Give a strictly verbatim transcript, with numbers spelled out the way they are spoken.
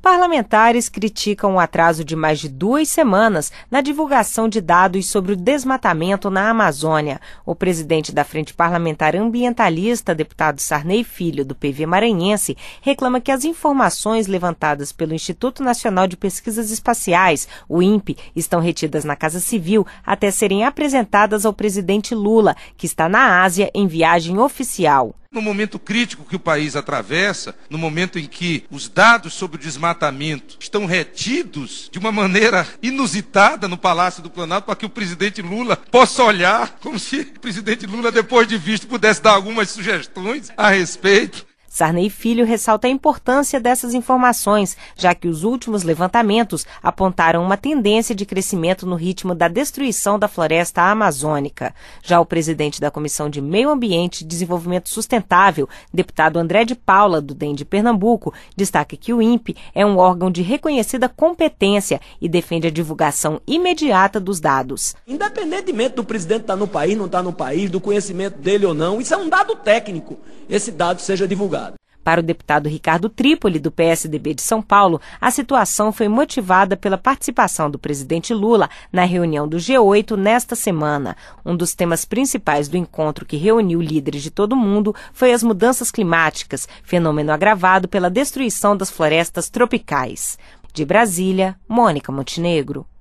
Parlamentares criticam o atraso de mais de duas semanas na divulgação de dados sobre o desmatamento na Amazônia. O presidente da Frente Parlamentar Ambientalista, deputado Sarney Filho, do P V maranhense, reclama que as informações levantadas pelo Instituto Nacional de Pesquisas Espaciais, o INPE, estão retidas na Casa Civil até serem apresentadas ao presidente Lula, que está na Ásia em viagem oficial. No momento crítico que o país atravessa, no momento em que os dados sobre o desmatamento estão retidos de uma maneira inusitada no Palácio do Planalto, para que o presidente Lula possa olhar como se o presidente Lula, depois de visto, pudesse dar algumas sugestões a respeito. Sarney Filho ressalta a importância dessas informações, já que os últimos levantamentos apontaram uma tendência de crescimento no ritmo da destruição da floresta amazônica. Já o presidente da Comissão de Meio Ambiente e Desenvolvimento Sustentável, deputado André de Paula, do D E M de Pernambuco, destaca que o INPE é um órgão de reconhecida competência e defende a divulgação imediata dos dados. Independentemente do presidente estar no país, não estar no país, do conhecimento dele ou não, isso é um dado técnico, esse dado seja divulgado. Para o deputado Ricardo Trípoli, do P S D B de São Paulo, a situação foi motivada pela participação do presidente Lula na reunião do G oito nesta semana. Um dos temas principais do encontro que reuniu líderes de todo o mundo foi as mudanças climáticas, fenômeno agravado pela destruição das florestas tropicais. De Brasília, Mônica Montenegro.